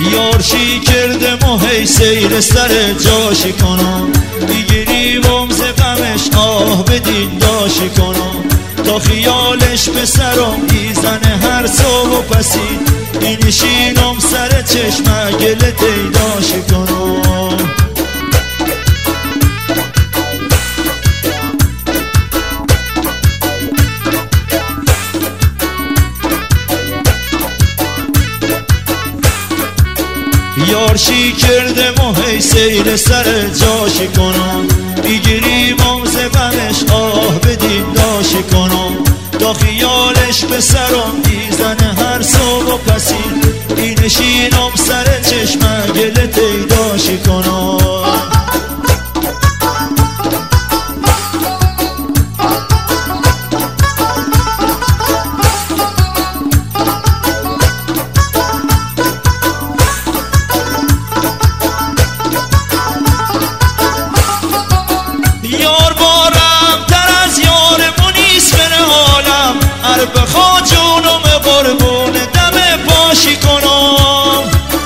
یارشی کردم و هی سیر سر جاشی کنم، میگیریم ز غمش آه بدین داشی کنم، تا خیالش به سرم میزنه هر صبح و پسی، اینشینم سر چشم گل دیداشی کنم. یارشی کردم و هی سیر سر جاشی کنم، میگیریم ز غمش آه بدین داشی کنم، تا خیالش به سرم میزنه هر صبح و پسی، اینشینم سر چشم گل دیداشی کنم. بخوا جونم قربون دم پاشی کنم،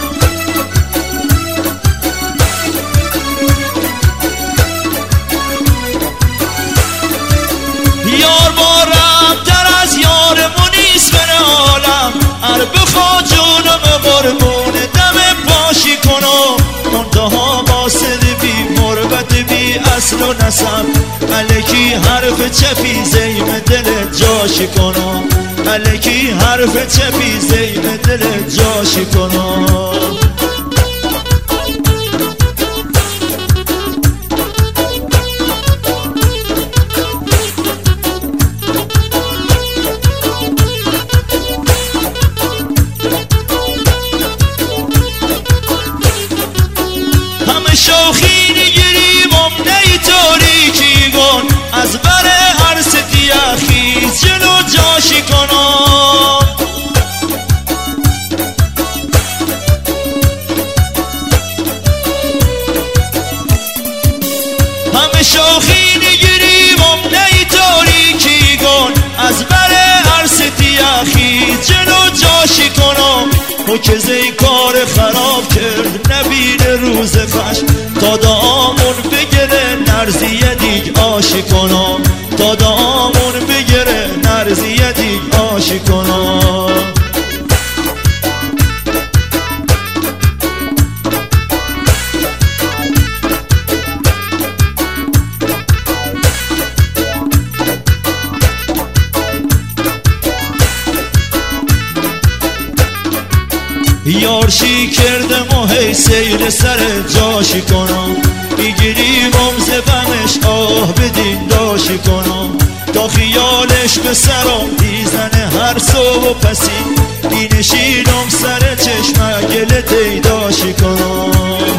یار بارم تر از یار منیس بر عالم، بخوا جونم قربون دم پاشی کنم، منتها قاصد بی مربت بی اصل و نسب، الکی حرف چپی زیم دلت جاشی کنم، الکی حرف چپی زیم دلت جاشی کنم. همه شوخی نگیریم امنه تاریکی گن، از بر هر ستی اخیز جلو جاشی کنم، همه شوخی نگیریم امنه تاریکی گن، از بر هر ستی اخیز جلو جاشی کنم، حکزه کار خراب کرد نبینه روز خش، تا دامون بگره نرزیه دیگ آشی کنم، تا دامون بگره نرزیه دیگ آشی کنم. یارشی کردم و هی سیر سر جاشی کنم، میگیریم ز غمش آه بدین داشی کنم، تا خیالش به سرم میزنه هر صبح و پسی، اینشینم سر چشم گل دیداشی کنم.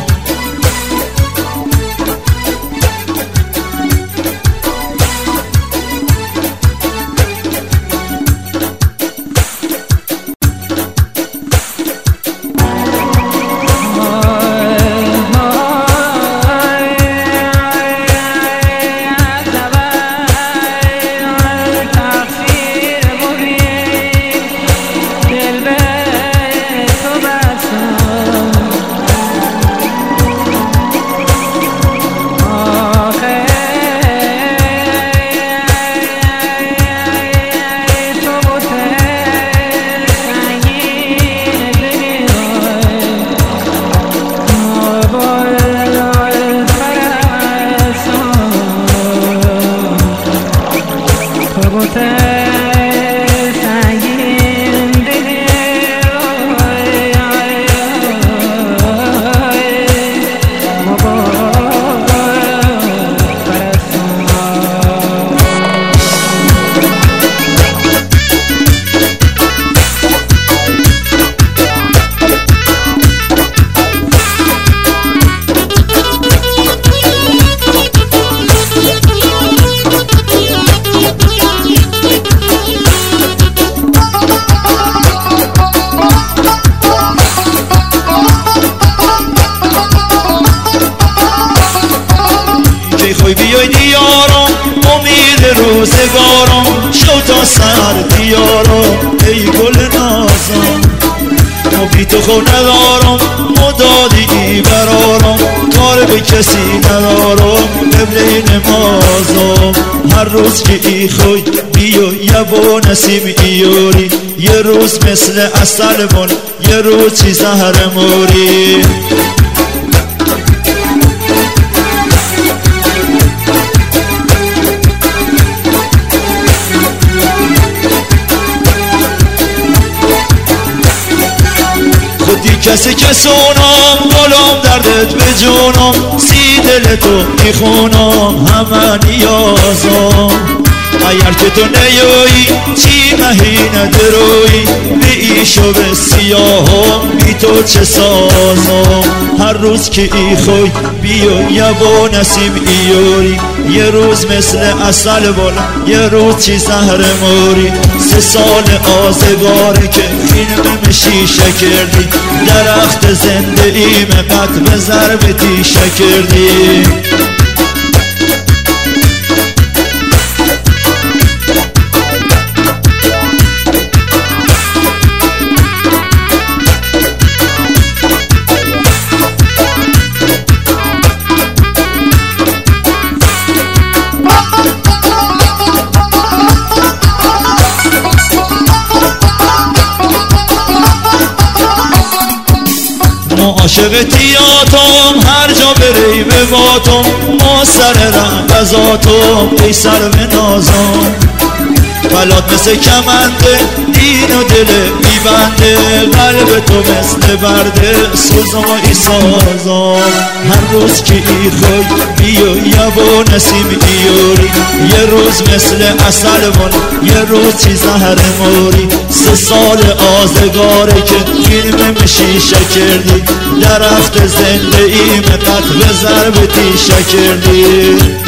بیای دیارم امید روزگارم، شو تا سر دیارم ای گل نازم، ما بی تو خود ندارم و دادی برارم کار به کسی ندارم قبله نمازم هر روز که ای خوی بیو یه با نسیم ایوری یه روز مثل اصل بون یه روز چی زهر موری خودی کسی که سونم گلم دردت به جونم سی دل تو میخونم همه نیازم اگر که تو نیایی چی مهی ندروی به ایشو به سیاهم بی تو چه سازم هر روز که ای خوی بیو یه با نسیم ایوری یه روز مثل اصل بالا یه روز چی زهر موری 3 سال آزگاره که فیلم شیشه کردی درخت زنده ایم قد به ضرب تیشه کردی عاشق تیاتم هر جا بری به باتم ما سر رنگزاتم ای سر به نازم بلات مثل کمنده دین و دل میبنده قلب تو مثل برده سوزم و ای سازم هر روز که ای خوی بیو یه با نسیم ایوری یه روز مثل اصل بون یه روز چی زهر موری 3 سال آزگاره که فیلم شیشه کردی درخت زنده ایم قد به ضرب تیشه کردی